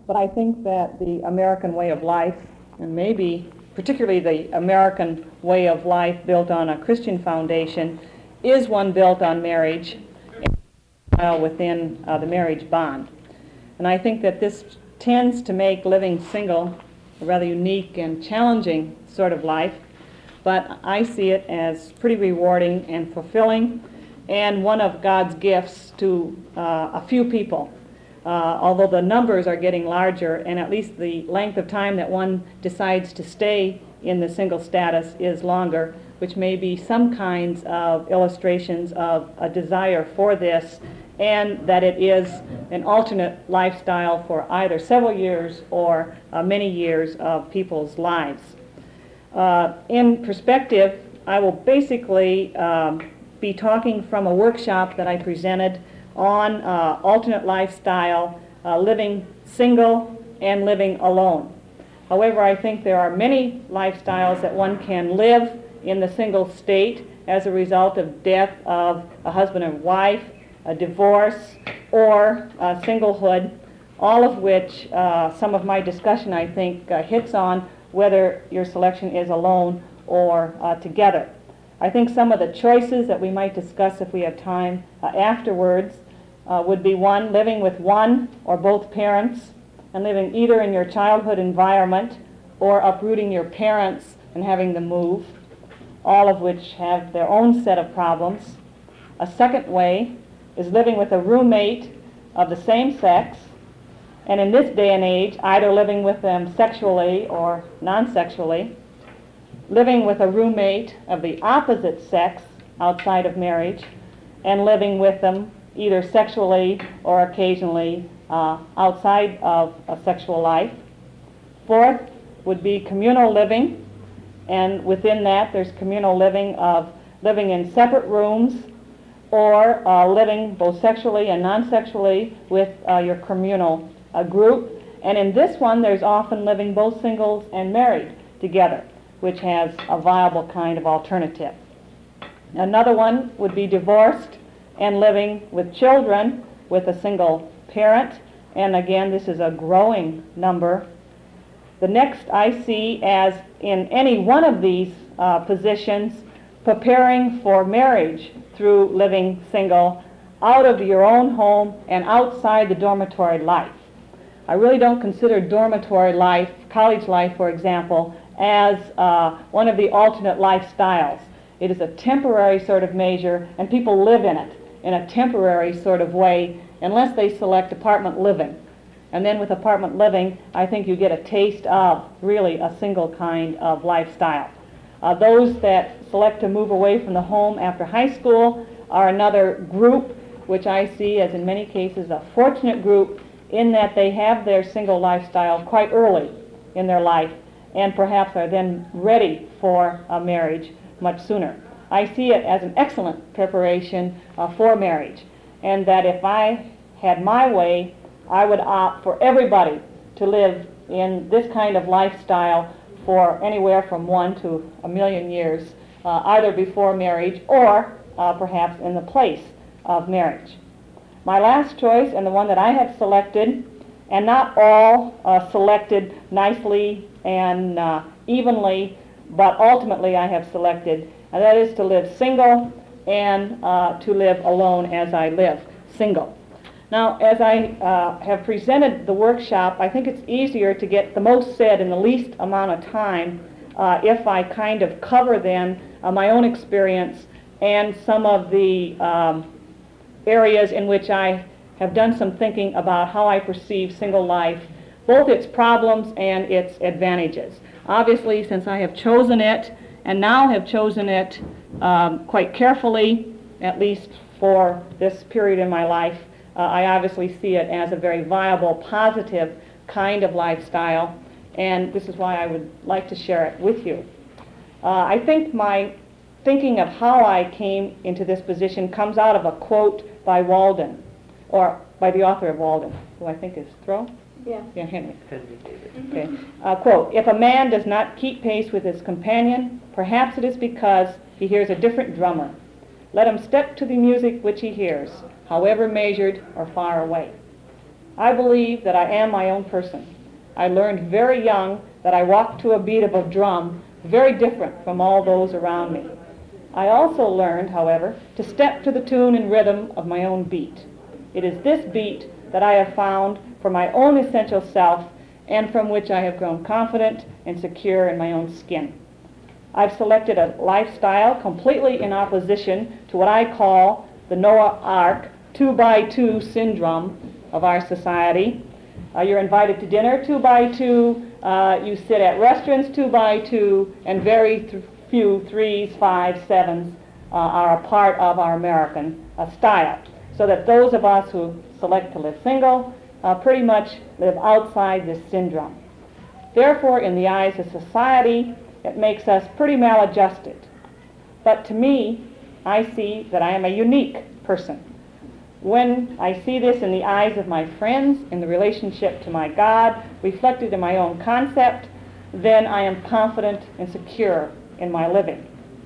But I think that the American way of life, and maybe particularly the American way of life built on a Christian foundation, is one built on marriage and within the marriage bond. And I think that this tends to make living single a rather unique and challenging sort of life, but I see it as pretty rewarding and fulfilling, and one of God's gifts to a few people. Although the numbers are getting larger, and at least the length of time that one decides to stay in the single status is longer, which may be some kinds of illustrations of a desire for this, and that it is an alternate lifestyle for either several years or many years of people's lives. In perspective, I will basically be talking from a workshop that I presented on alternate lifestyle, living single and living alone. However, I think there are many lifestyles that one can live in the single state as a result of death of a husband and wife, a divorce, or singlehood, all of which some of my discussion, I think, hits on whether your selection is alone or together. I think some of the choices that we might discuss if we have time afterwards would be one, living with one or both parents and living either in your childhood environment or uprooting your parents and having them move, all of which have their own set of problems. A second way is living with a roommate of the same sex, and in this day and age, either living with them sexually or non-sexually, living with a roommate of the opposite sex outside of marriage, and living with them either sexually or occasionally outside of a sexual life. Fourth would be communal living, and within that there's communal living of living in separate rooms or living both sexually and non-sexually with your communal group. And in this one there's often living both singles and married together, which has a viable kind of alternative. Another one would be divorced and living with children with a single parent, and again this is a growing number. The next I see as in any one of these positions preparing for marriage through living single out of your own home and outside the dormitory life. I really don't consider dormitory life, college life for example, as one of the alternate lifestyles. It is a temporary sort of measure, and people live in it in a temporary sort of way unless they select apartment living. And then with apartment living, I think you get a taste of really a single kind of lifestyle. Those that select to move away from the home after high school are another group, which I see as in many cases a fortunate group in that they have their single lifestyle quite early in their life and perhaps are then ready for a marriage much sooner. I see it as an excellent preparation for marriage, and that if I had my way, I would opt for everybody to live in this kind of lifestyle for anywhere from 1 to a million years, either before marriage or perhaps in the place of marriage. My last choice, and the one that I have selected, and not all selected nicely and evenly, but ultimately I have selected, and that is to live single and to live alone as I live single. Now, as I have presented the workshop, I think it's easier to get the most said in the least amount of time if I kind of cover then my own experience and some of the areas in which I have done some thinking about how I perceive single life, both its problems and its advantages. Obviously, since I have chosen it, and now have chosen it quite carefully, at least for this period in my life, I obviously see it as a very viable, positive kind of lifestyle, and this is why I would like to share it with you. I think my thinking of how I came into this position comes out of a quote by Walden, or by the author of Walden, who I think is Thoreau? Yeah. Yeah, Henry. Henry David. Okay. Quote, "If a man does not keep pace with his companion, perhaps it is because he hears a different drummer. Let him step to the music which he hears, however measured or far away." I believe that I am my own person. I learned very young that I walked to a beat of a drum very different from all those around me. I also learned, however, to step to the tune and rhythm of my own beat. It is this beat that I have found for my own essential self and from which I have grown confident and secure in my own skin. I've selected a lifestyle completely in opposition to what I call the Noah Ark 2x2 syndrome of our society. You're invited to dinner 2x2, you sit at restaurants 2x2, and very few 3s, 5s, 7s are a part of our American style. So that those of us who select to live single pretty much live outside this syndrome. Therefore, in the eyes of society, it makes us pretty maladjusted. But to me, I see that I am a unique person. When I see this in the eyes of my friends, in the relationship to my God, reflected in my own concept, then I am confident and secure in my living.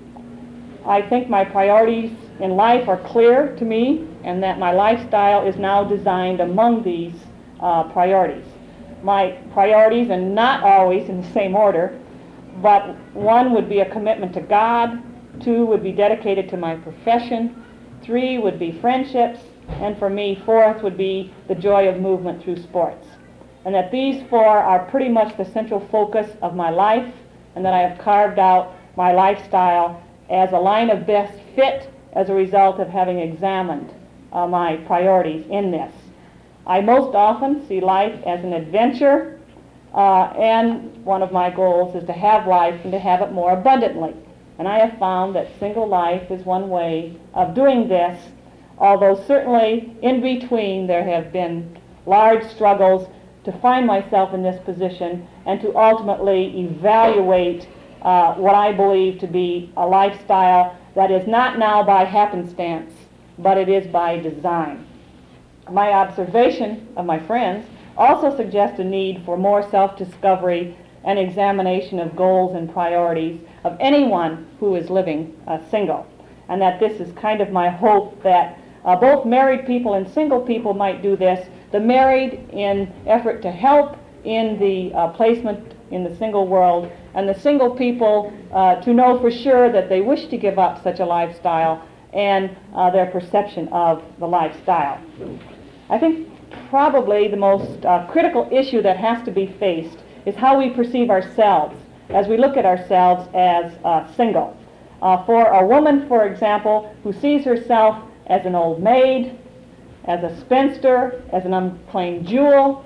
I think my priorities in life are clear to me, and that my lifestyle is now designed among these priorities. My priorities are not always in the same order, but one would be a commitment to God, 2 would be dedicated to my profession, 3 would be friendships, and for me, 4th would be the joy of movement through sports. And that these 4 are pretty much the central focus of my life, and that I have carved out my lifestyle as a line of best fit as a result of having examined my priorities in this. I most often see life as an adventure, and one of my goals is to have life and to have it more abundantly. And I have found that single life is one way of doing this, although certainly in between there have been large struggles to find myself in this position and to ultimately evaluate what I believe to be a lifestyle that is not now by happenstance, but it is by design. My observation of my friends also suggests a need for more self-discovery and examination of goals and priorities of anyone who is living single. And that this is kind of my hope that both married people and single people might do this. The married in effort to help in the placement in the single world, and the single people to know for sure that they wish to give up such a lifestyle and their perception of the lifestyle. I think probably the most critical issue that has to be faced is how we perceive ourselves as we look at ourselves as single. For a woman, for example, who sees herself as an old maid, as a spinster, as an unclaimed jewel,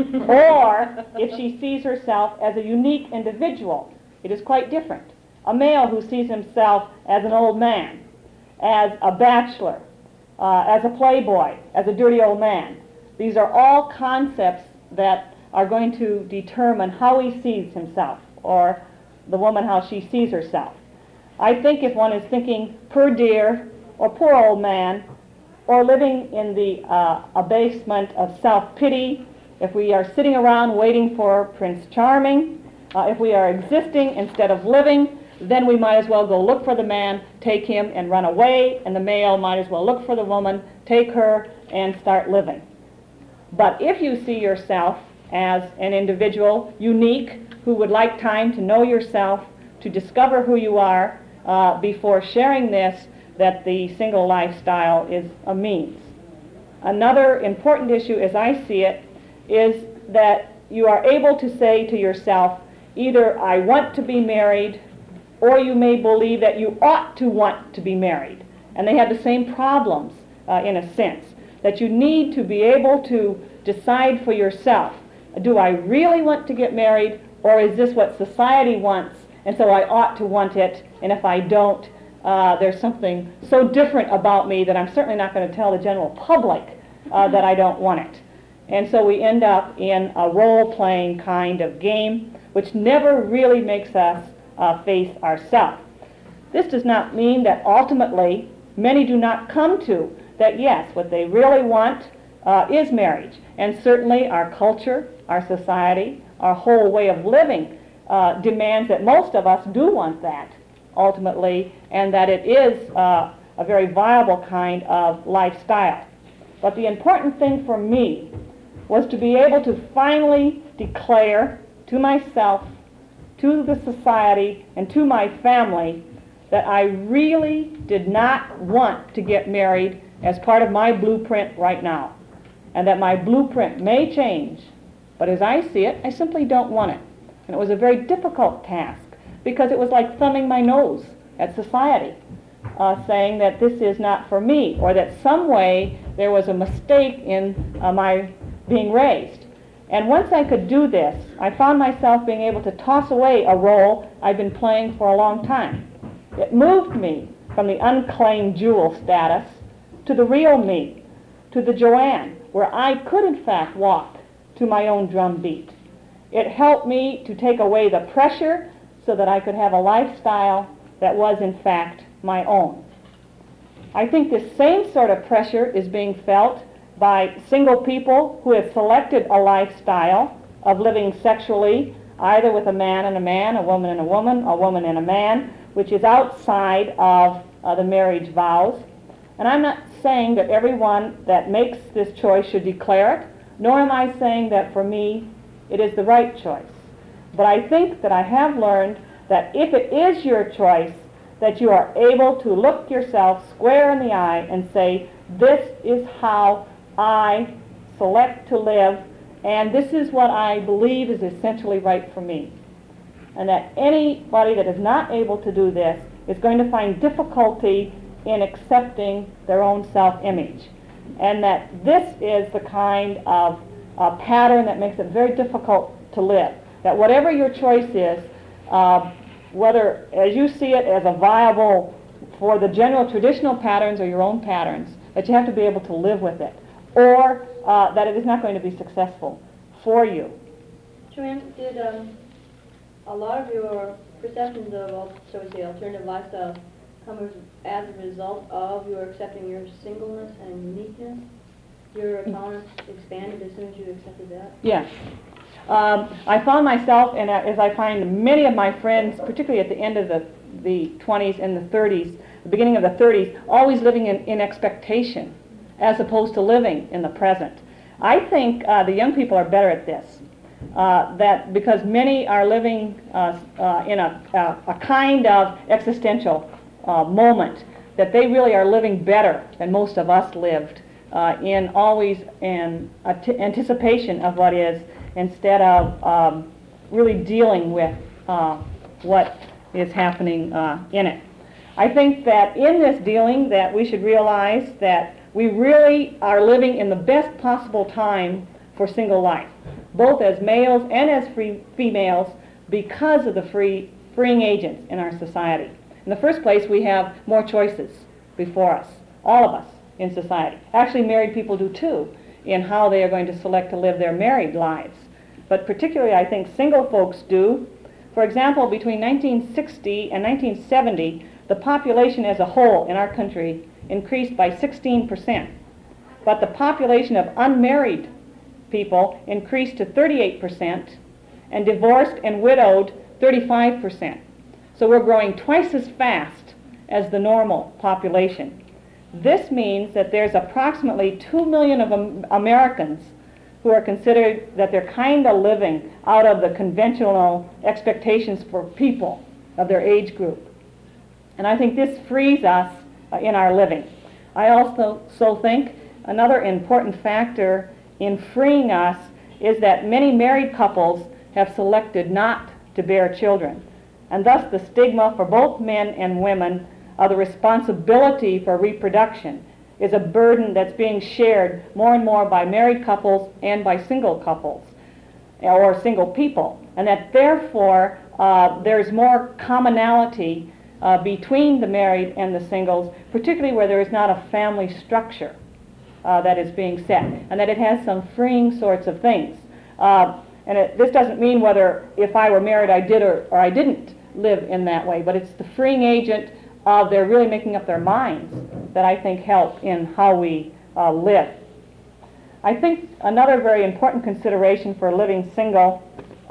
or if she sees herself as a unique individual, it is quite different. A male who sees himself as an old man, as a bachelor, as a playboy, as a dirty old man. These are all concepts that are going to determine how he sees himself, or the woman how she sees herself. I think if one is thinking poor dear or poor old man, or living in the abasement of self-pity, if we are sitting around waiting for Prince Charming, if we are existing instead of living, then we might as well go look for the man, take him, and run away, and the male might as well look for the woman, take her, and start living. But if you see yourself as an individual, unique, who would like time to know yourself, to discover who you are before sharing this, that the single lifestyle is a means. Another important issue, as I see it, is that you are able to say to yourself, either I want to be married, or you may believe that you ought to want to be married. And they have the same problems in a sense, that you need to be able to decide for yourself, do I really want to get married, or is this what society wants, and so I ought to want it, and if I don't, there's something so different about me that I'm certainly not going to tell the general public that I don't want it. And so we end up in a role-playing kind of game, which never really makes us face ourselves. This does not mean that ultimately many do not come to that, yes, what they really want is marriage. And certainly our culture, our society, our whole way of living demands that most of us do want that ultimately, and that it is a very viable kind of lifestyle. But the important thing for me was to be able to finally declare to myself, to the society, and to my family that I really did not want to get married as part of my blueprint right now, and that my blueprint may change, but as I see it, I simply don't want it. And it was a very difficult task, because it was like thumbing my nose at society, saying that this is not for me, or that some way there was a mistake in my being raised. And once I could do this, I found myself being able to toss away a role I'd been playing for a long time. It moved me from the unclaimed jewel status to the real me, to the Joanne, where I could in fact walk to my own drum beat. It helped me to take away the pressure so that I could have a lifestyle that was in fact my own. I think this same sort of pressure is being felt by single people who have selected a lifestyle of living sexually, either with a man and a man, a woman and a woman and a man, which is outside of the marriage vows. And I'm not saying that everyone that makes this choice should declare it, nor am I saying that for me it is the right choice. But I think that I have learned that if it is your choice, that you are able to look yourself square in the eye and say, this is how I select to live, and this is what I believe is essentially right for me. And that anybody that is not able to do this is going to find difficulty in accepting their own self-image. And that this is the kind of pattern that makes it very difficult to live. That whatever your choice is, whether as you see it as a viable for the general traditional patterns or your own patterns, that you have to be able to live with it, or that it is not going to be successful for you. Joanne, did a lot of your perceptions of, shall we say, alternative lifestyle come as a result of your accepting your singleness and uniqueness? Your tolerance expanded as soon as you accepted that? Yes. I found myself, and as I find many of my friends, particularly at the end of the 20s and the 30s, the beginning of the 30s, always living in expectation as opposed to living in the present. I think the young people are better at this, that because many are living in a kind of existential moment, that they really are living better than most of us lived, in always in anticipation of what is, instead of really dealing with what is happening in it. I think that in this dealing that we should realize that we really are living in the best possible time for single life, both as males and as females, because of the freeing agents in our society. In the first place, we have more choices before us, all of us in society. Actually, married people do too, in how they are going to select to live their married lives. But particularly, I think single folks do. For example, between 1960 and 1970, the population as a whole in our country increased by 16%. But the population of unmarried people increased to 38%, and divorced and widowed 35%. So we're growing twice as fast as the normal population. This means that there's approximately 2 million of Americans who are considered that they're kind of living out of the conventional expectations for people of their age group. And I think this frees us in our living. I also think another important factor in freeing us is that many married couples have selected not to bear children. And thus the stigma for both men and women of the responsibility for reproduction is a burden that's being shared more and more by married couples and by single couples or single people. And that therefore there's more commonality between the married and the singles, particularly where there is not a family structure that is being set, and that it has some freeing sorts of things. This doesn't mean whether if I were married I did or I didn't live in that way, but it's the freeing agent of their really making up their minds that I think help in how we live. I think another very important consideration for living single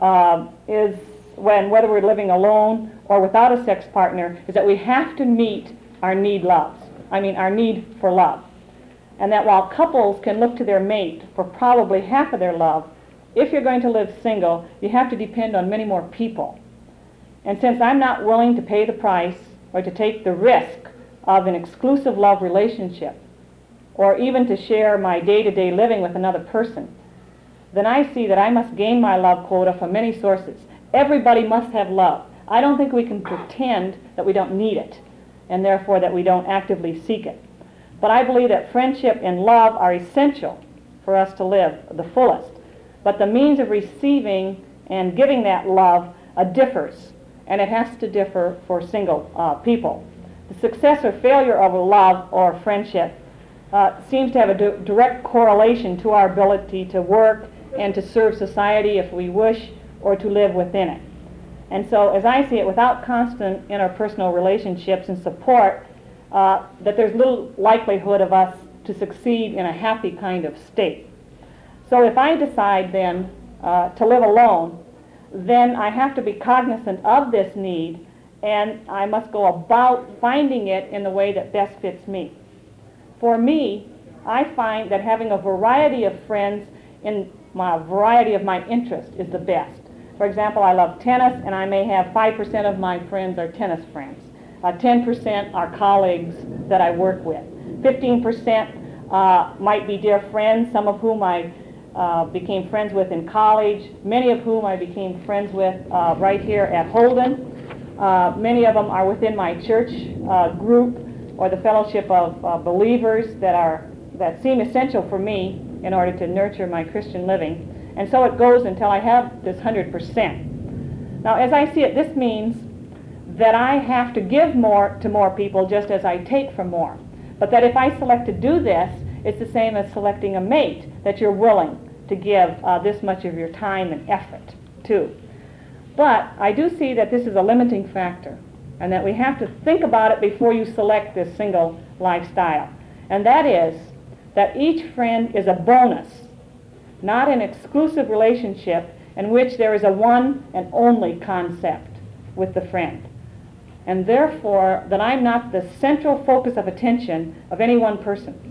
is whether we're living alone or without a sex partner, is that we have to meet our need for love. And that while couples can look to their mate for probably half of their love, if you're going to live single, you have to depend on many more people. And since I'm not willing to pay the price or to take the risk of an exclusive love relationship, or even to share my day-to-day living with another person, then I see that I must gain my love quota from many sources. Everybody must have love. I don't think we can pretend that we don't need it, and therefore that we don't actively seek it. But I believe that friendship and love are essential for us to live the fullest. But the means of receiving and giving that love differs, and it has to differ for single people. The success or failure of a love or friendship seems to have a direct correlation to our ability to work and to serve society if we wish, or to live within it. And so, as I see it, without constant interpersonal relationships and support, that there's little likelihood of us to succeed in a happy kind of state. So if I decide then to live alone, then I have to be cognizant of this need, and I must go about finding it in the way that best fits me. For me, I find that having a variety of friends in a variety of my interests is the best. For example, I love tennis, and I may have 5% of my friends are tennis friends. 10% are colleagues that I work with. 15% might be dear friends, some of whom I became friends with in college, many of whom I became friends with right here at Holden. Many of them are within my church group or the fellowship of believers that seem essential for me in order to nurture my Christian living. And so it goes until I have this 100%. Now, as I see it, this means that I have to give more to more people just as I take from more. But that if I select to do this, it's the same as selecting a mate that you're willing to give this much of your time and effort to. But I do see that this is a limiting factor, and that we have to think about it before you select this single lifestyle. And that is that each friend is a bonus, not an exclusive relationship in which there is a one and only concept with the friend. And therefore, that I'm not the central focus of attention of any one person.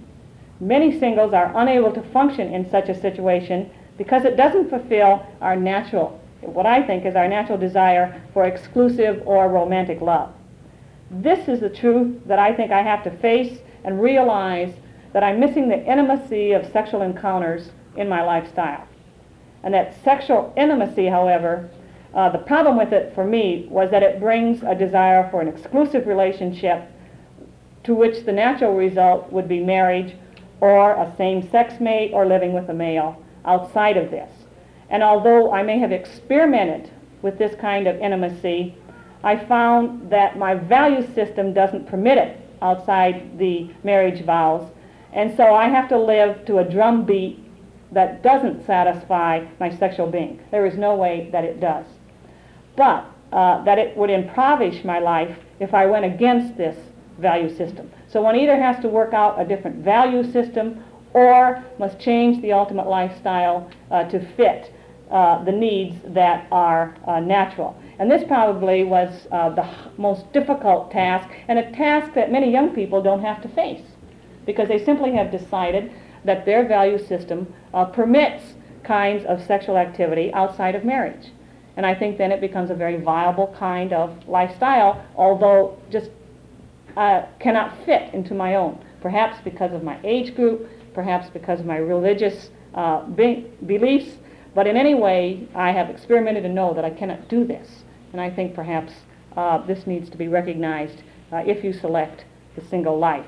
Many singles are unable to function in such a situation because it doesn't fulfill our natural, what I think is our natural desire for exclusive or romantic love. This is the truth that I think I have to face and realize that I'm missing the intimacy of sexual encounters in my lifestyle. And that sexual intimacy, however, the problem with it for me was that it brings a desire for an exclusive relationship to which the natural result would be marriage or a same-sex mate or living with a male outside of this. And although I may have experimented with this kind of intimacy, I found that my value system doesn't permit it outside the marriage vows. And so I have to live to a drum beat that doesn't satisfy my sexual being. There is no way that it does. But that it would impoverish my life if I went against this value system. So one either has to work out a different value system or must change the ultimate lifestyle to fit the needs that are natural. And this probably was the most difficult task, and a task that many young people don't have to face, because they simply have decided that their value system permits kinds of sexual activity outside of marriage. And I think then it becomes a very viable kind of lifestyle, although just cannot fit into my own, perhaps because of my age group, perhaps because of my religious beliefs, but in any way I have experimented and know that I cannot do this. And I think perhaps this needs to be recognized if you select the single life.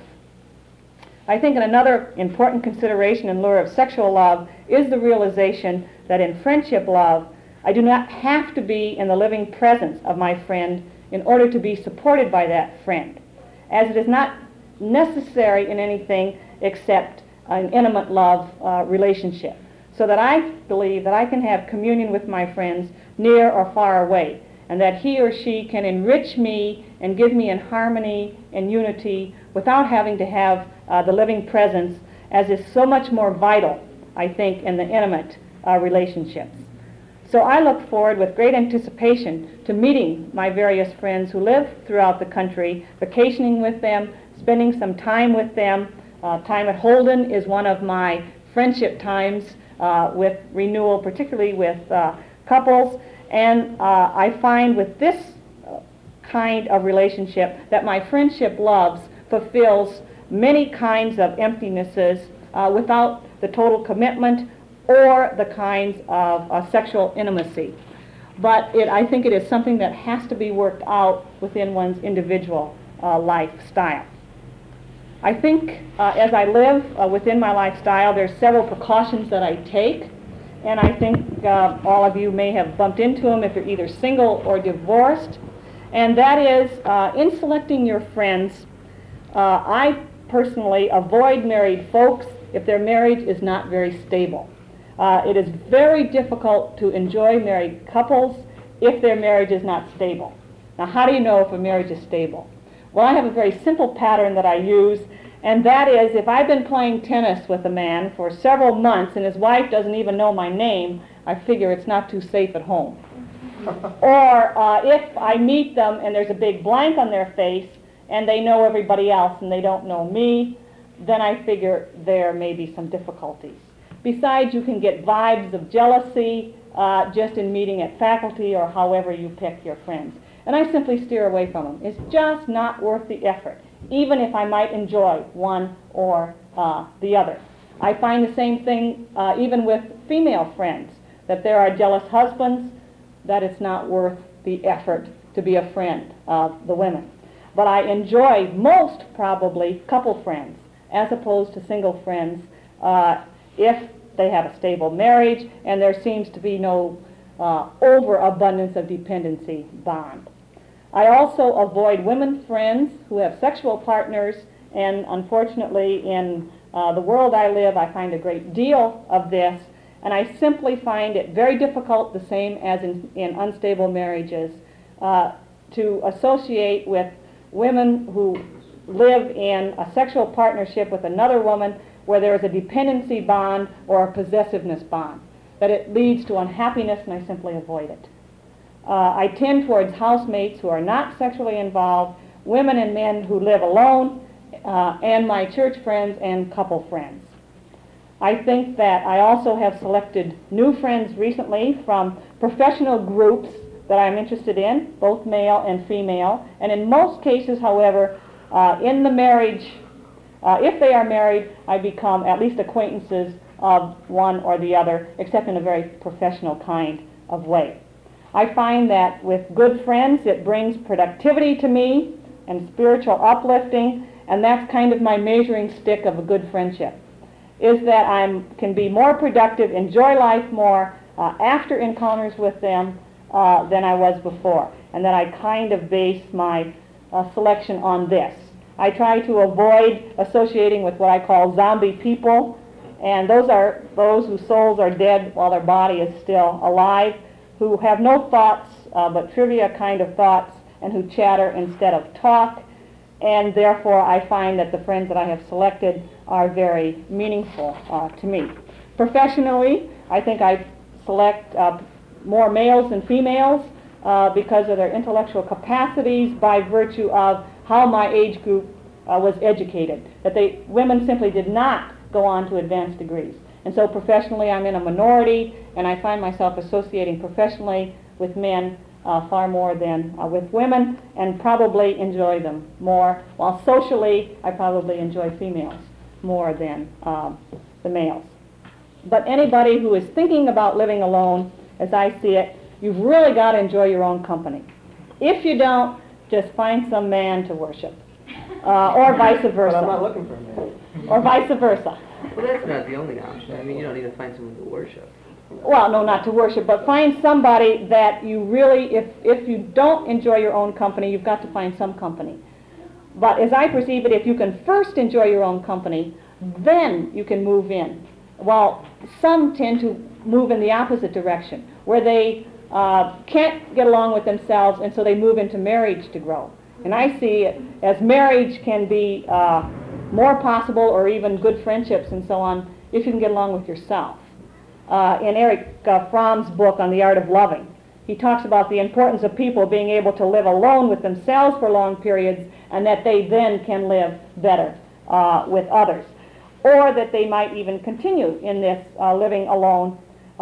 I think another important consideration and lure of sexual love is the realization that in friendship love, I do not have to be in the living presence of my friend in order to be supported by that friend, as it is not necessary in anything except an intimate love relationship. So that I believe that I can have communion with my friends near or far away, and that he or she can enrich me and give me in harmony and unity without having to have the living presence, as is so much more vital, I think, in the intimate relationships. So I look forward with great anticipation to meeting my various friends who live throughout the country, vacationing with them, spending some time with them, Time at Holden is one of my friendship times with renewal, particularly with couples. And I find with this kind of relationship that my friendship loves fulfills many kinds of emptinesses without the total commitment or the kinds of sexual intimacy. But I think it is something that has to be worked out within one's individual lifestyle. I think as I live within my lifestyle, there's several precautions that I take, and I think all of you may have bumped into them if you're either single or divorced, and that is in selecting your friends, I personally avoid married folks if their marriage is not very stable. It is very difficult to enjoy married couples if their marriage is not stable. Now, how do you know if a marriage is stable? Well, I have a very simple pattern that I use, and that is if I've been playing tennis with a man for several months and his wife doesn't even know my name, I figure it's not too safe at home. Or if I meet them and there's a big blank on their face and they know everybody else and they don't know me, then I figure there may be some difficulties. Besides, you can get vibes of jealousy just in meeting at faculty or however you pick your friends. And I simply steer away from them. It's just not worth the effort, even if I might enjoy one or the other. I find the same thing even with female friends, that there are jealous husbands, that it's not worth the effort to be a friend of the women. But I enjoy most probably couple friends as opposed to single friends if they have a stable marriage and there seems to be no overabundance of dependency bond. I also avoid women friends who have sexual partners, and unfortunately in the world I live I find a great deal of this, and I simply find it very difficult, the same as in unstable marriages, to associate with women who live in a sexual partnership with another woman where there is a dependency bond or a possessiveness bond, that it leads to unhappiness, and I simply avoid it. I tend towards housemates who are not sexually involved, women and men who live alone, and my church friends and couple friends. I think that I also have selected new friends recently from professional groups that I'm interested in, both male and female, and in most cases, however, in the marriage, if they are married, I become at least acquaintances of one or the other, except in a very professional kind of way. I find that with good friends, it brings productivity to me and spiritual uplifting, and that's kind of my measuring stick of a good friendship, is that I can be more productive, enjoy life more after encounters with them than I was before, and that I kind of base my selection on this. I try to avoid associating with what I call zombie people, and those are those whose souls are dead while their body is still alive, who have no thoughts but trivia kind of thoughts, and who chatter instead of talk, and therefore I find that the friends that I have selected are very meaningful to me. Professionally, I think I select more males than females because of their intellectual capacities by virtue of how my age group was educated, that women simply did not go on to advanced degrees. And so professionally I'm in a minority, and I find myself associating professionally with men far more than with women, and probably enjoy them more, while socially I probably enjoy females more than the males. But anybody who is thinking about living alone, as I see it, you've really got to enjoy your own company. If you don't, just find some man to worship, or vice versa. But I'm not looking for a man. Or vice versa. Well, that's not the only option. I mean, you don't need to find someone to worship. Well, no, not to worship, but find somebody that you really, if you don't enjoy your own company, you've got to find some company. But as I perceive it, if you can first enjoy your own company, then you can move in. While some tend to move in the opposite direction, where they can't get along with themselves, and so they move into marriage to grow. And I see it as marriage can be more possible, or even good friendships and so on, if you can get along with yourself. In Eric Fromm's book on the art of loving, he talks about the importance of people being able to live alone with themselves for long periods, and that they then can live better with others. or that they might even continue in this living alone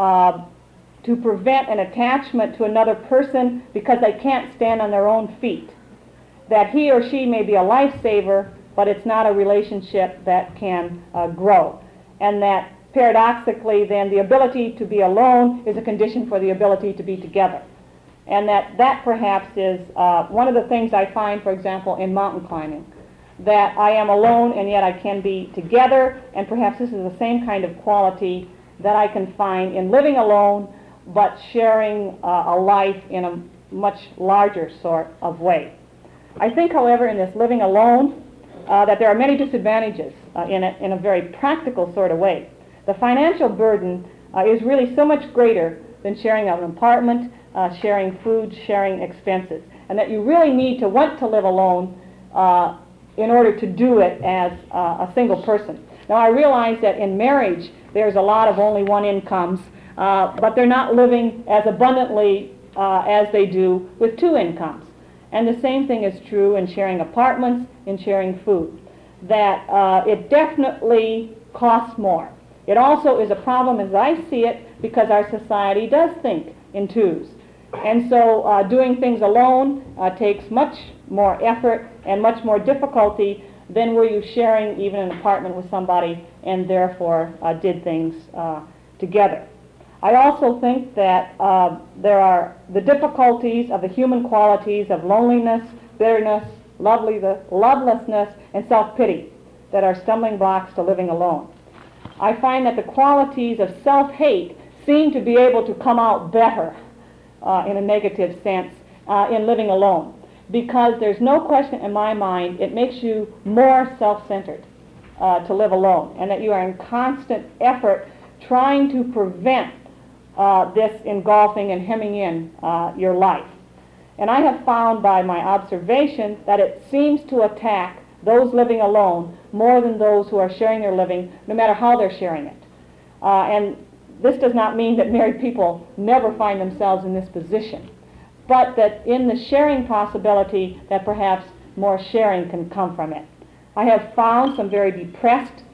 to prevent an attachment to another person because they can't stand on their own feet. That he or she may be a lifesaver, but it's not a relationship that can grow. And that paradoxically then the ability to be alone is a condition for the ability to be together. And that perhaps is one of the things I find, for example, in mountain climbing. That I am alone and yet I can be together, and perhaps this is the same kind of quality that I can find in living alone but sharing a life in a much larger sort of way. I think, however, in this living alone that there are many disadvantages in a very practical sort of way. The financial burden is really so much greater than sharing an apartment, sharing food, sharing expenses, and that you really need to want to live alone in order to do it as a single person. Now, I realize that in marriage there's a lot of only one incomes, but they're not living as abundantly as they do with two incomes. And the same thing is true in sharing apartments, in sharing food, that it definitely costs more. It also is a problem, as I see it, because our society does think in twos. And so doing things alone takes much more effort and much more difficulty than were you sharing even an apartment with somebody and therefore did things together. I also think that there are the difficulties of the human qualities of loneliness, bitterness, lovelessness, and self-pity that are stumbling blocks to living alone. I find that the qualities of self-hate seem to be able to come out better in a negative sense in living alone, because there's no question in my mind it makes you more self-centered to live alone, and that you are in constant effort trying to prevent this engulfing and hemming in your life. And I have found by my observation that it seems to attack those living alone more than those who are sharing their living, no matter how they're sharing it. And this does not mean that married people never find themselves in this position, but that in the sharing possibility that perhaps more sharing can come from it. I have found some very depressed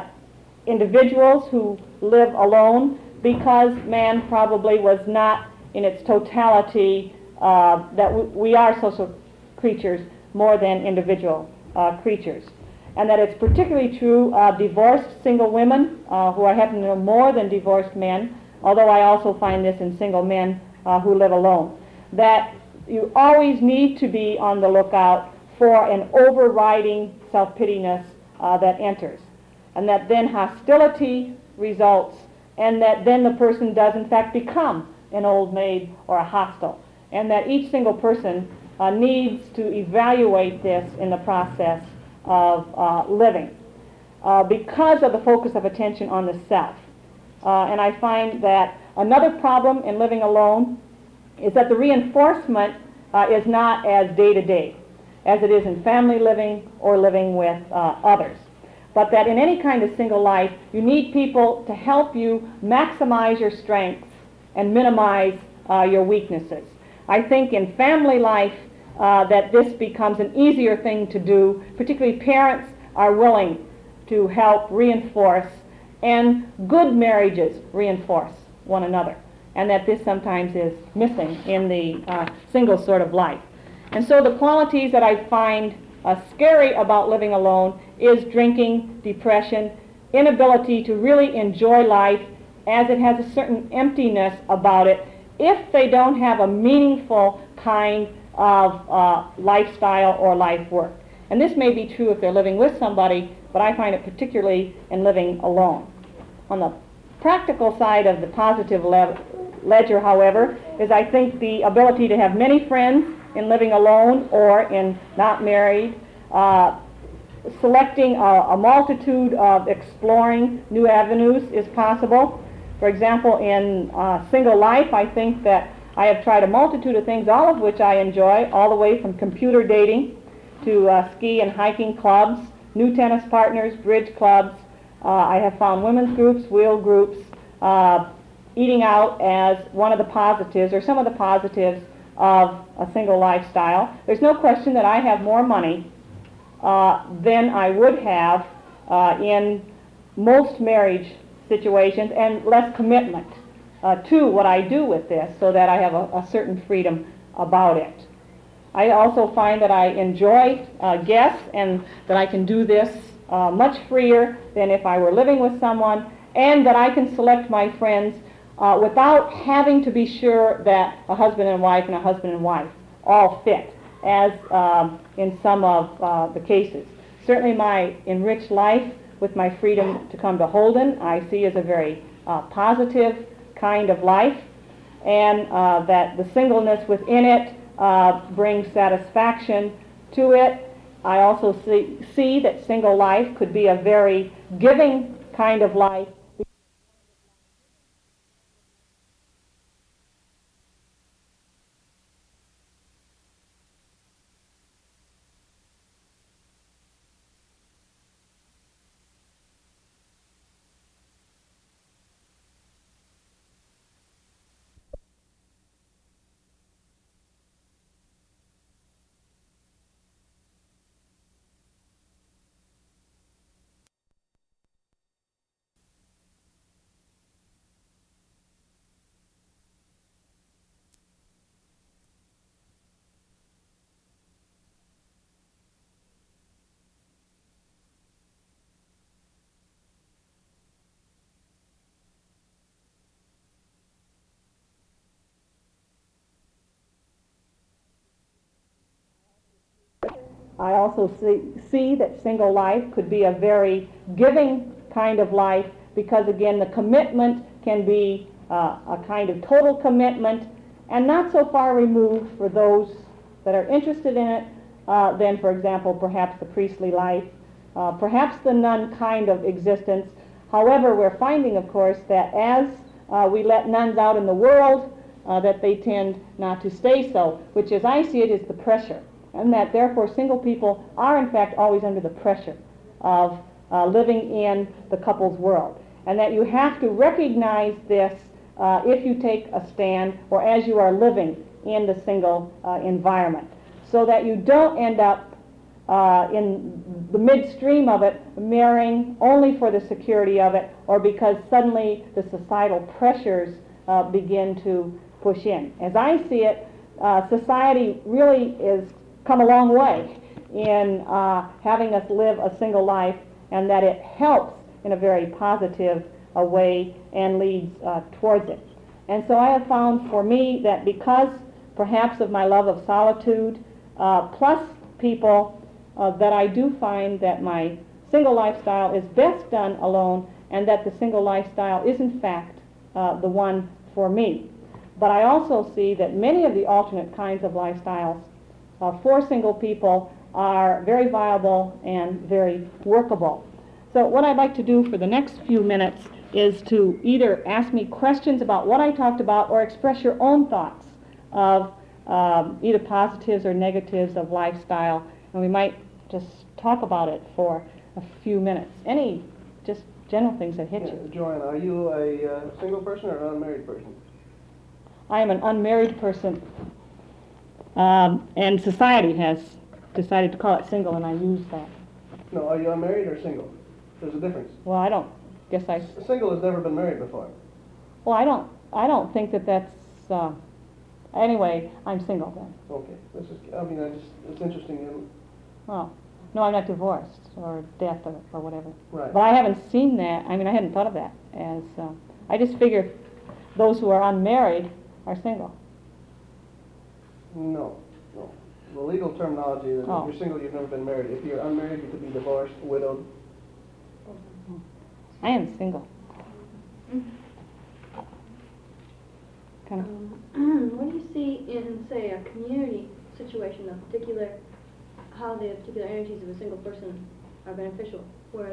individuals who live alone because man probably was not in its totality, that we are social creatures more than individual creatures. And that it's particularly true of divorced single women who I happen to know more than divorced men, although I also find this in single men who live alone. That you always need to be on the lookout for an overriding self-pityness that enters. And that then hostility results, and that then the person does in fact become an old maid or a hostile. And that each single person needs to evaluate this in the process of living because of the focus of attention on the self. And I find that another problem in living alone is that the reinforcement is not as day-to-day as it is in family living or living with others. But that in any kind of single life, you need people to help you maximize your strengths and minimize your weaknesses. I think in family life that this becomes an easier thing to do, particularly parents are willing to help reinforce, and good marriages reinforce one another, and that this sometimes is missing in the single sort of life. And so the qualities that I find scary about living alone is drinking, depression, inability to really enjoy life, as it has a certain emptiness about it if they don't have a meaningful kind of lifestyle or life work. And this may be true if they're living with somebody, but I find it particularly in living alone. On the practical side of the positive ledger, however, is I think the ability to have many friends in living alone or in not married, selecting a multitude of exploring new avenues is possible. For example, in single life, I think that I have tried a multitude of things, all of which I enjoy, all the way from computer dating to ski and hiking clubs, new tennis partners, bridge clubs. I have found women's groups, wheel groups, eating out as one of the positives, or some of the positives of a single lifestyle. There's no question that I have more money than I would have in most marriage situations and less commitment to what I do with this, so that I have a certain freedom about it. I also find that I enjoy guests and that I can do this much freer than if I were living with someone, and that I can select my friends without having to be sure that a husband and wife and a husband and wife all fit, as in some of the cases. Certainly my enriched life with my freedom to come to Holden I see as a very positive kind of life, and that the singleness within it brings satisfaction to it. I also see that single life could be a very giving kind of life. I also see that single life could be a very giving kind of life, because again the commitment can be a kind of total commitment and not so far removed for those that are interested in it than, for example, perhaps the priestly life, perhaps the nun kind of existence. However, we're finding, of course, that as we let nuns out in the world, that they tend not to stay so, which as I see it is the pressure. And that therefore single people are in fact always under the pressure of living in the couple's world. And that you have to recognize this if you take a stand or as you are living in the single environment, so that you don't end up in the midstream of it marrying only for the security of it, or because suddenly the societal pressures begin to push in. As I see it, society really is come a long way in having us live a single life, and that it helps in a very positive way and leads towards it. And so I have found for me that because perhaps of my love of solitude, plus people, that I do find that my single lifestyle is best done alone, and that the single lifestyle is in fact the one for me. But I also see that many of the alternate kinds of lifestyles for single people are very viable and very workable. So what I'd like to do for the next few minutes is to either ask me questions about what I talked about, or express your own thoughts of either positives or negatives of lifestyle, and we might just talk about it for a few minutes. Any just general things that hit you? Joanna, are you a single person or an unmarried person? I am an unmarried person. And society has decided to call it single, and I use that. No, are you unmarried or single? There's a difference. Well, I don't guess I. Single has never been married before. Well, I don't think that that's. Anyway, I'm single then. Okay, this is. I mean, it's interesting. Well, no, I'm not divorced or death or whatever. Right. But I haven't seen that. I mean, I hadn't thought of that as. I just figure those who are unmarried are single. No. The legal terminology is if you're single, you've never been married. If you're unmarried, you could be divorced, widowed. I am single. Kind of. What do you see in, say, a community situation, how the particular energies of a single person are beneficial, where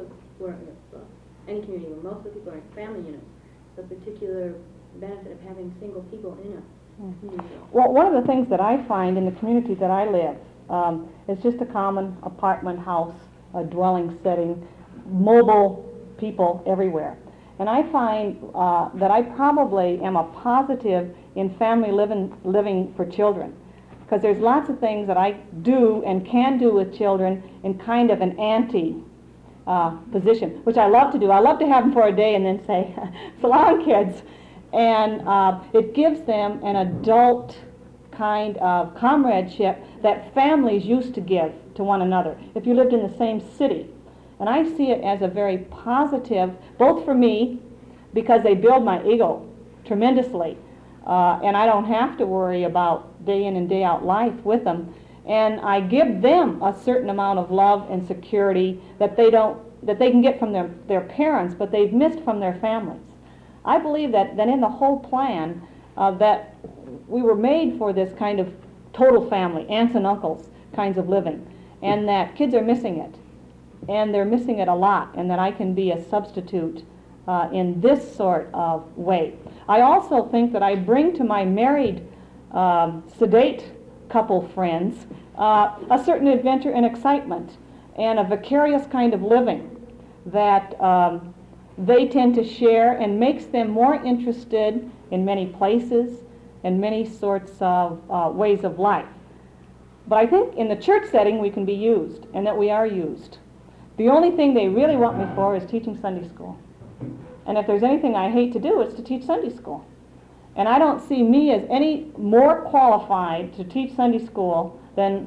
any community where most of the people are in family units, the particular benefit of having single people in a community? Well, one of the things that I find in the community that I live is just a common apartment house, a dwelling setting, mobile people everywhere. And I find that I probably am a positive in family living for children, because there's lots of things that I do and can do with children in kind of an position, which I love to do. I love to have them for a day and then say, so long, kids. And it gives them an adult kind of comradeship that families used to give to one another if you lived in the same city. And I see it as a very positive, both for me, because they build my ego tremendously, and I don't have to worry about day in and day out life with them. And I give them a certain amount of love and security that they can get from their parents, but they've missed from their families. I believe that in the whole plan that we were made for this kind of total family, aunts and uncles kinds of living, and that kids are missing it, and they're missing it a lot, and that I can be a substitute in this sort of way. I also think that I bring to my married, sedate couple friends a certain adventure and excitement and a vicarious kind of living that they tend to share and makes them more interested in many places and many sorts of ways of life. But I think in the church setting we can be used, and that we are used. The only thing they really want me for is teaching Sunday school. And if there's anything I hate to do, it's to teach Sunday school. And I don't see me as any more qualified to teach Sunday school than,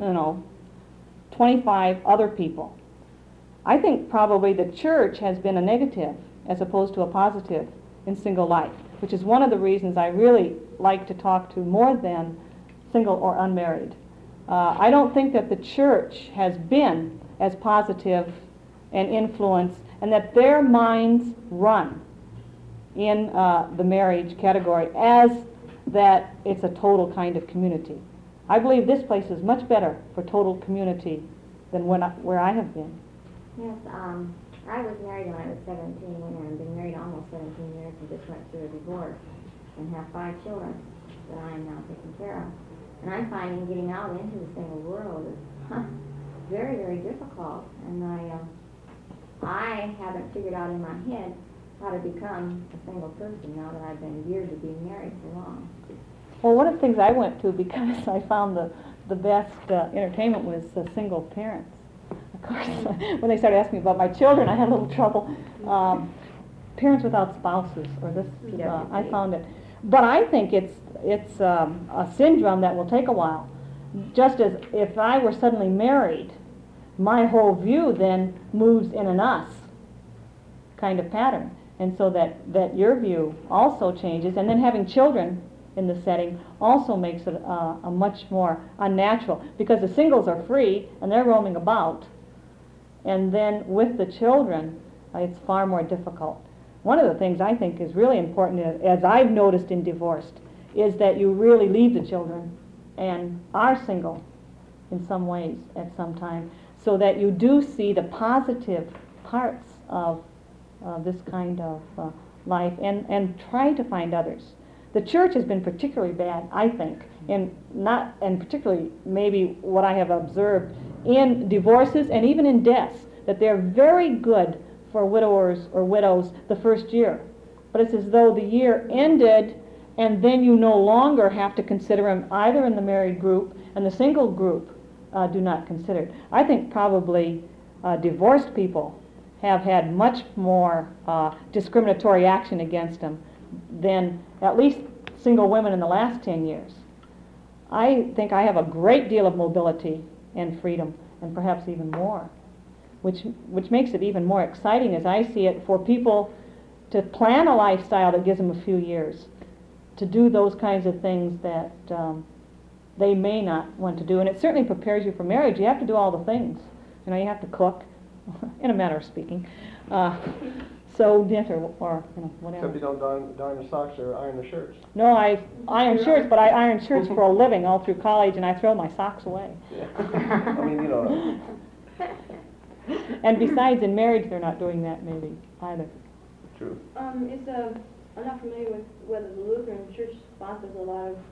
25 other people. I think probably the church has been a negative as opposed to a positive in single life, which is one of the reasons I really like to talk to more than single or unmarried. I don't think that the church has been as positive and influence, and that their minds run in the marriage category as that it's a total kind of community. I believe this place is much better for total community than where I have been. Yes, I was married when I was 17 and been married almost 17 years and just went through a divorce and have 5 children that I am now taking care of. And I'm finding getting out into the single world is very, very difficult. And I haven't figured out in my head how to become a single person now that I've been years of being married so long. Well, one of the things I went to because I found the best entertainment was single parents. Of course, when they started asking me about my children, I had a little trouble. Parents without spouses, or this, I found it. But I think it's a syndrome that will take a while. Just as if I were suddenly married, my whole view then moves in an us kind of pattern. And so that your view also changes. And then having children in the setting also makes it a much more unnatural, because the singles are free and they're roaming about. And then with the children, it's far more difficult. One of the things I think is really important, as I've noticed in divorced, is that you really leave the children and are single in some ways at some time, so that you do see the positive parts of this kind of life and try to find others. The church has been particularly bad, I think, and particularly maybe what I have observed in divorces and even in deaths, that they're very good for widowers or widows the first year. But it's as though the year ended and then you no longer have to consider them either in the married group, and the single group do not consider it. I think probably divorced people have had much more discriminatory action against them than at least single women in the last 10 years. I think I have a great deal of mobility and freedom, and perhaps even more, which makes it even more exciting as I see it for people to plan a lifestyle that gives them a few years, to do those kinds of things that they may not want to do. And it certainly prepares you for marriage. You have to do all the things. You have to cook, in a matter of speaking, sew dinner, or whatever. Except you don't darn the socks or iron the shirts. No, I iron shirts, but I iron shirts for a living all through college, and I throw my socks away. Yeah. I mean, And besides, in marriage, they're not doing that maybe either. True. I'm not familiar with whether the Lutheran Church sponsors a lot of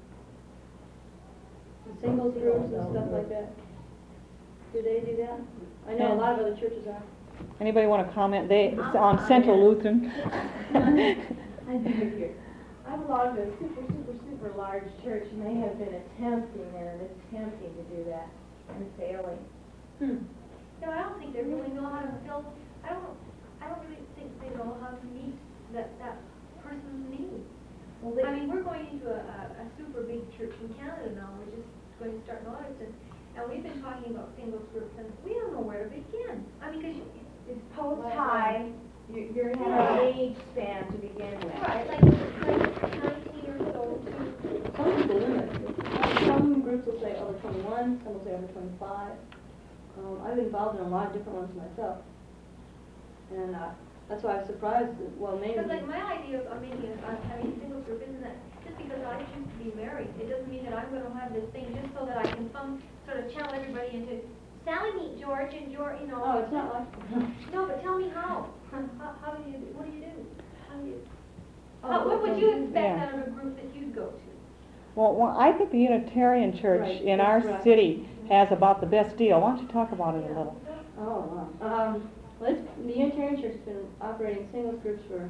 singles groups and stuff like that. Do they do that? I know a lot of other churches are. Anybody want to comment? It's on Central Lutheran. I do here. I belong to a super large church, and they have been attempting to do that and failing. You know, I don't think they really know how to fill, I don't really think they know how to meet that person's needs. Well, I mean, we're going into a super big church in Canada now, we're just going to start in August, and we've been talking about singles groups, and we don't know where to begin. I mean, because It's post high, you're in an age span to begin with. right, like 19 or so to, some people limit. Some groups will say over 21, some will say over 25. I've been involved in a lot of different ones myself. And that's why I was surprised that, well, maybe... because like my idea of having a singles group isn't that just because I choose to be married, it doesn't mean that I'm going to have this thing just so that I can sort of channel everybody into, Sally, meet George, and George, you know... Oh, it's not like... No, but tell me how. How do you, what do you do? How do you... what would you expect out of a group that you'd go to? Well, I think the Unitarian Church Right, in our right. city has about the best deal. Why don't you talk about it a little? Oh, wow. Well, the Unitarian Church has been operating singles groups for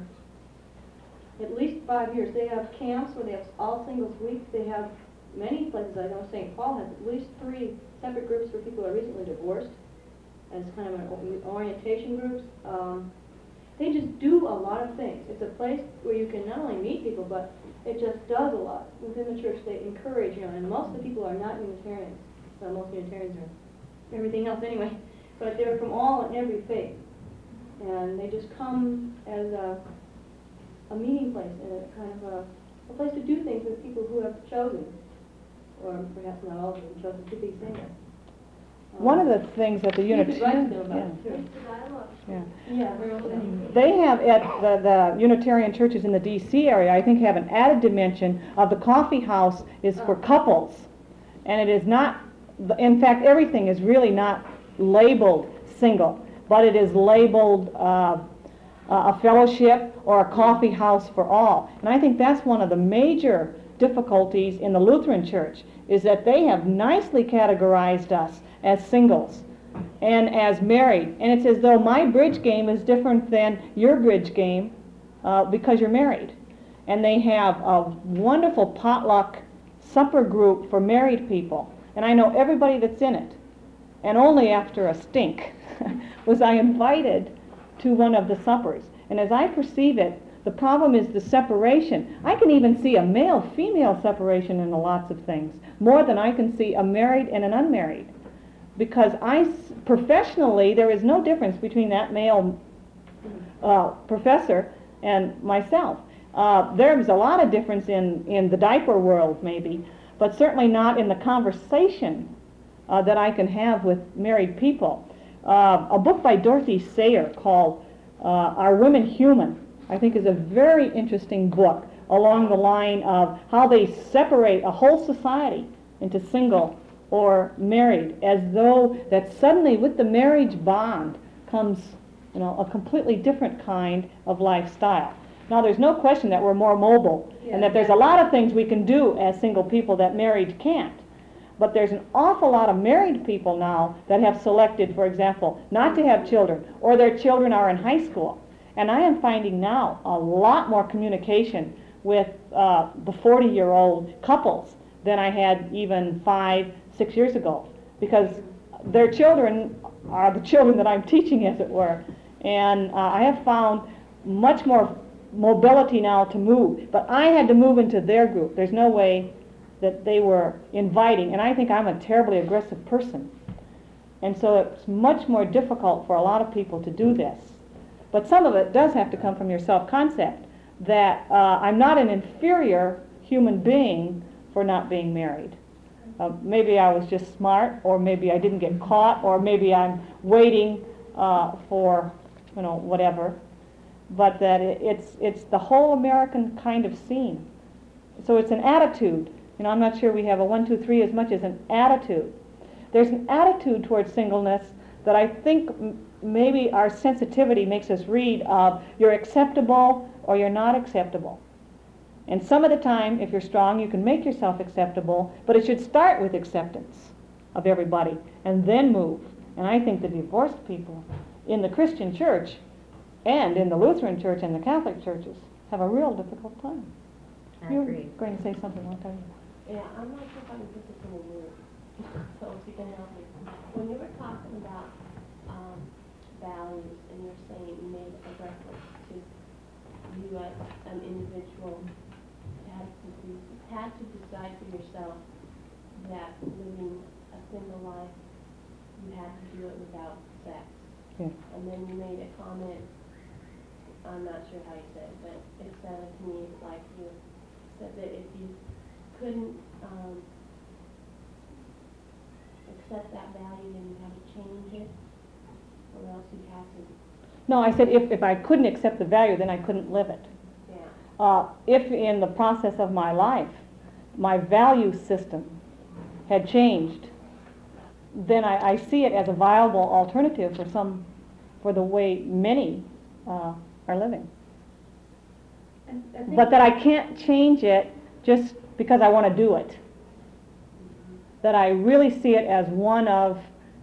at least 5 years. They have camps where they have all singles weeks. They have many places. I know St. Paul has at least 3 separate groups for people who are recently divorced as kind of an orientation groups. They just do a lot of things. It's a place where you can not only meet people, but it just does a lot. Within the church, they encourage, and most of the people are not Unitarians. So most Unitarians are everything else anyway. But they're from all and every faith. And they just come as a meeting place and a kind of a place to do things with people who have chosen, or perhaps not all of them, chosen to be single. One of the things that the You could write to Unitarian... them about it, too. It's the dialogue. Yeah. Yeah, very well. They have, at the Unitarian churches in the D.C. area, I think have an added dimension of the coffee house is for couples. And it is not, in fact, everything is really not labeled single, but it is labeled a fellowship or a coffee house for all. And I think that's one of the major difficulties in the Lutheran Church, is that they have nicely categorized us as singles and as married. And it's as though my bridge game is different than your bridge game because you're married. And they have a wonderful potluck supper group for married people. And I know everybody that's in it. And only after a stink was I invited to one of the suppers. And as I perceive it, the problem is the separation. I can even see a male-female separation in lots of things, more than I can see a married and an unmarried. Because professionally, there is no difference between that male professor and myself. There's a lot of difference in the diaper world, maybe, but certainly not in the conversation that I can have with married people. A book by Dorothy Sayer called Are Women Human? I think is a very interesting book along the line of how they separate a whole society into single or married, as though that suddenly with the marriage bond comes, a completely different kind of lifestyle. Now, there's no question that we're more mobile and that there's a lot of things we can do as single people that married can't. But there's an awful lot of married people now that have selected, for example, not to have children, or their children are in high school. And I am finding now a lot more communication with the 40-year-old couples than I had even 5, 6 years ago, because their children are the children that I'm teaching, as it were. And I have found much more mobility now to move. But I had to move into their group. There's no way that they were inviting. And I think I'm a terribly aggressive person. And so it's much more difficult for a lot of people to do this. But some of it does have to come from your self-concept, that I'm not an inferior human being for not being married. Maybe I was just smart, or maybe I didn't get caught, or maybe I'm waiting for, whatever. But that it's the whole American kind of scene. So it's an attitude. I'm not sure we have a 1, 2, 3 as much as an attitude. There's an attitude towards singleness that I think maybe our sensitivity makes us read of you're acceptable or you're not acceptable. And some of the time, if you're strong, you can make yourself acceptable, but it should start with acceptance of everybody and then move. And I think the divorced people in the Christian church and in the Lutheran church and the Catholic churches have a real difficult time. I agree. You're going to say something, won't you? Yeah, I'm not sure if I can put this in a word, so if you can help me. When you were talking about values, and you're saying you made a reference to you as an individual had to decide for yourself that living a single life, you had to do it without sex. Yes. And then you made a comment, I'm not sure how you said it, but it sounded to me like you said that if you couldn't accept that value, then you had to change it, or else you'd have to. No, I said if I couldn't accept the value, then I couldn't live it. Yeah. If in the process of my life, my value system had changed, then I see it as a viable alternative for the way many are living. But that I can't change it just because I want to do it. That I really see it as one of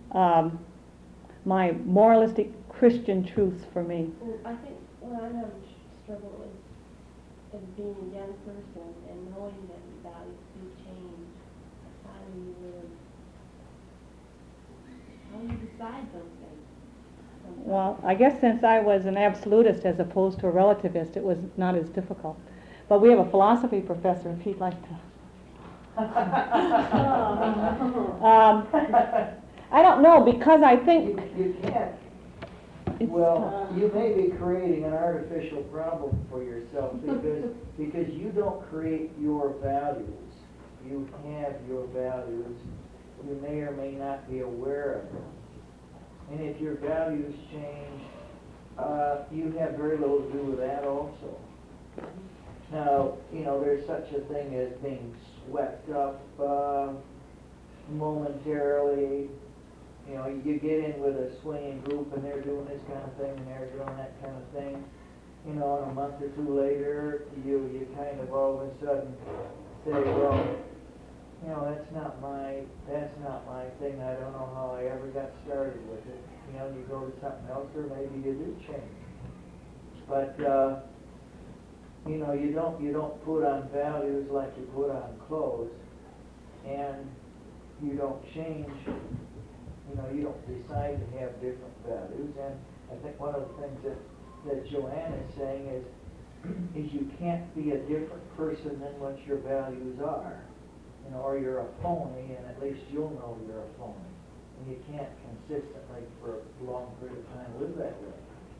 my moralistic Christian truths for me. Well, I think what I'm having struggle with is being a young person and knowing that values do change. How do you live? How do you decide those things? Sometimes. Well, I guess since I was an absolutist as opposed to a relativist, it was not as difficult. But we have a philosophy professor, if he'd like to. I don't know, because I think... You can't. Well, you may be creating an artificial problem for yourself because you don't create your values. You have your values. You may or may not be aware of them. And if your values change, you have very little to do with that also. Now, there's such a thing as being swept up momentarily. You get in with a swinging group and they're doing this kind of thing and they're doing that kind of thing. And a month or two later, you kind of all of a sudden say, well, that's not my thing. I don't know how I ever got started with it. You go to something else, or maybe you do change. But you don't put on values like you put on clothes, and you don't change. You don't decide to have different values. And I think one of the things that Joanne is saying is you can't be a different person than what your values are. Or you're a phony, and at least you'll know you're a phony. And you can't consistently, for a long period of time, live that way.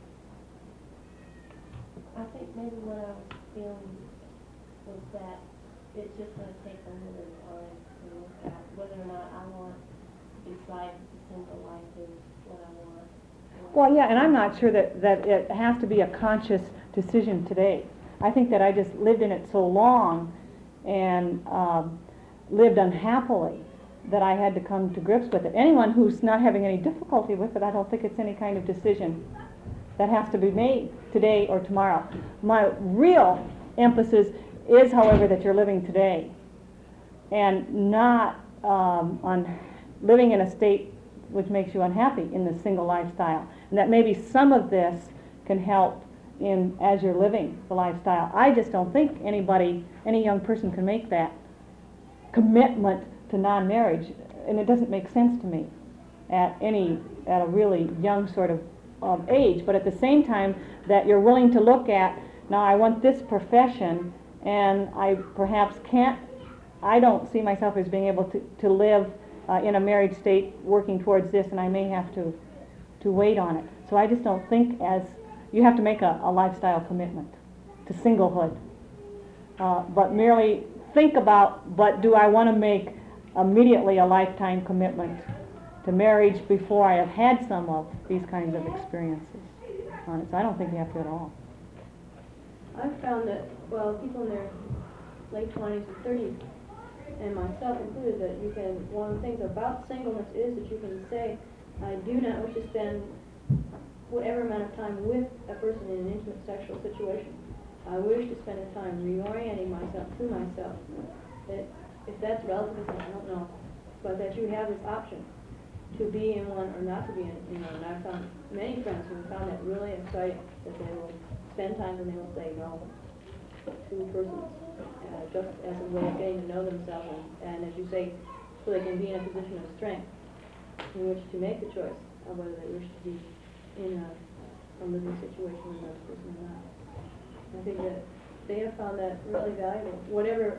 I think maybe what I was feeling was that it's just going to take a little time to look at whether or not I want to decide that the single life is what I want. Well, yeah, and I'm not sure that it has to be a conscious decision today. I think that I just lived in it so long and lived unhappily that I had to come to grips with it. Anyone who's not having any difficulty with it, I don't think it's any kind of decision that has to be made today or tomorrow. My real emphasis is, however, that you're living today and not on living in a state which makes you unhappy in the single lifestyle. And that maybe some of this can help as you're living the lifestyle. I just don't think any young person can make that commitment to non-marriage, and it doesn't make sense to me at a really young sort of age. But at the same time, that you're willing to look at, now I want this profession, and I perhaps I don't see myself as being able to live in a married state working towards this, and I may have to wait on it. So I just don't think you have to make a lifestyle commitment to singlehood, but merely think about, but do I want to make immediately a lifetime commitment to marriage before I have had some of these kinds of experiences on it? So I don't think you have to at all. I've found that, people in their late 20s and 30s, and myself included, that one of the things about singleness is that you can say, I do not wish to spend whatever amount of time with a person in an intimate sexual situation. I wish to spend a time reorienting myself to myself. If that's relativism, I don't know. But that you have this option to be in one or not to be in one. And I've found many friends who have found that really exciting, that they will spend time and they will say no to persons, just as a way of getting to know themselves. And as you say, so they can be in a position of strength in which to make the choice of whether they wish to be in a living situation with another person or not. I think that they have found that really valuable. Whatever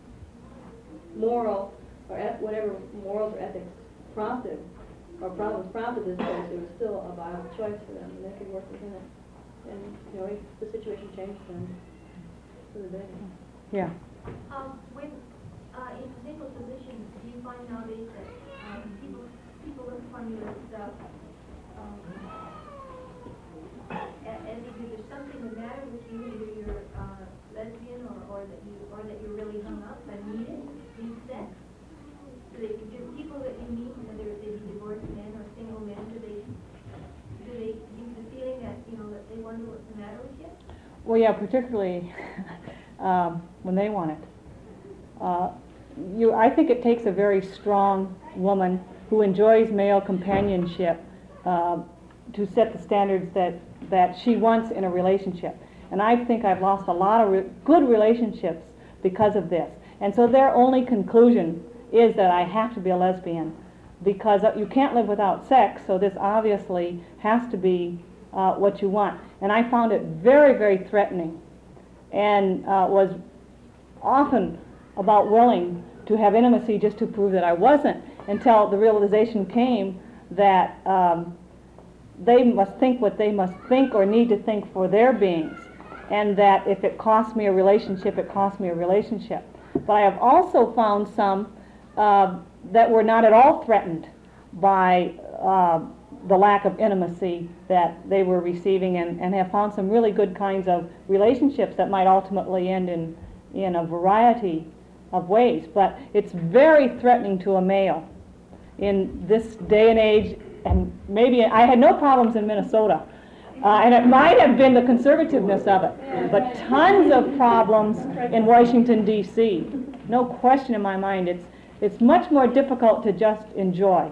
moral or whatever morals or ethics prompted or problems prompted this choice, it was still a viable choice for them, and they could work within it. And if the situation changed, then for the better. Yeah. When in single positions, do you find nowadays that people look upon you as if there's something the matter with you, either you're lesbian or that you're really hung up and need sex? Do people that you meet, whether they be divorced men or single men, do they give the feeling that that they wonder what's the matter with you? Well, yeah, particularly when they want it. I think it takes a very strong woman who enjoys male companionship to set the standards that she wants in a relationship. And I think I've lost a lot of good relationships because of this. And so their only conclusion is that I have to be a lesbian because you can't live without sex, so this obviously has to be what you want. And I found it very, very threatening and was often about willing to have intimacy just to prove that I wasn't, until the realization came that they must think what they must think or need to think for their beings, and that if it costs me a relationship, it costs me a relationship. But I have also found some that were not at all threatened by the lack of intimacy that they were receiving, and have found some really good kinds of relationships that might ultimately end in a variety of ways. But it's very threatening to a male in this day and age, and maybe I had no problems in Minnesota, and it might have been the conservativeness of it, but tons of problems in Washington, D.C. No question in my mind. It's much more difficult to just enjoy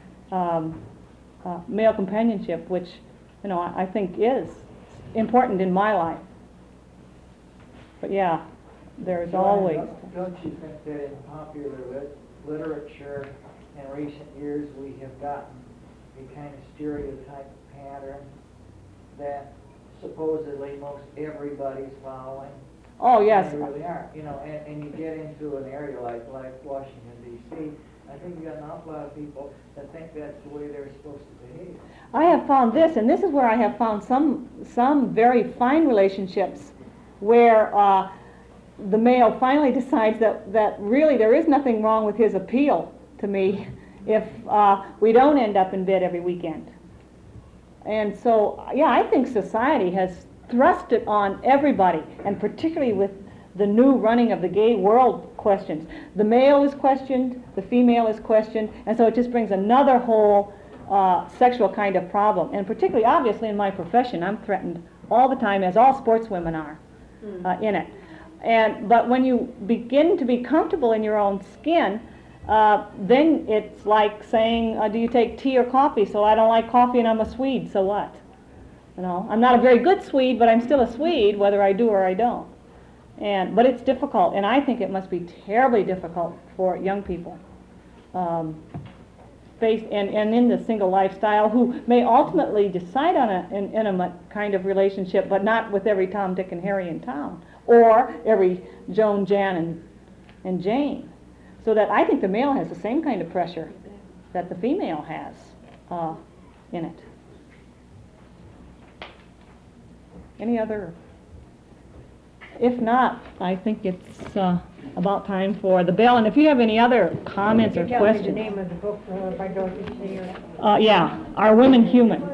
male companionship, which I think is important in my life. But yeah, there's always. Don't you think that in popular literature in recent years we have gotten a kind of stereotype pattern that supposedly most everybody's following? Oh yes. And they really aren't, and you get into an area like Washington, D.C., I think you got an awful lot of people that think that's the way they're supposed to behave. I have found this, and this is where I have found some very fine relationships where the male finally decides that really there is nothing wrong with his appeal to me if we don't end up in bed every weekend. And so, yeah, I think society has thrust it on everybody, and particularly with the new running of the gay world questions. The male is questioned, the female is questioned, and so it just brings another whole sexual kind of problem. And particularly, obviously, in my profession, I'm threatened all the time, as all sportswomen are in it. But when you begin to be comfortable in your own skin, then it's like saying, do you take tea or coffee? So I don't like coffee and I'm a Swede, so what? I'm not a very good Swede, but I'm still a Swede, whether I do or I don't. But it's difficult, and I think it must be terribly difficult for young people faced and in the single lifestyle, who may ultimately decide on an intimate kind of relationship, but not with every Tom, Dick, and Harry in town, or every Joan, Jan, and Jane. So that I think the male has the same kind of pressure that the female has in it. Any other? If not, I think it's about time for the bell. And if you have any other comments or questions. Tell me the name of the book by Dorothy Sayers. Yeah, Are Women Human?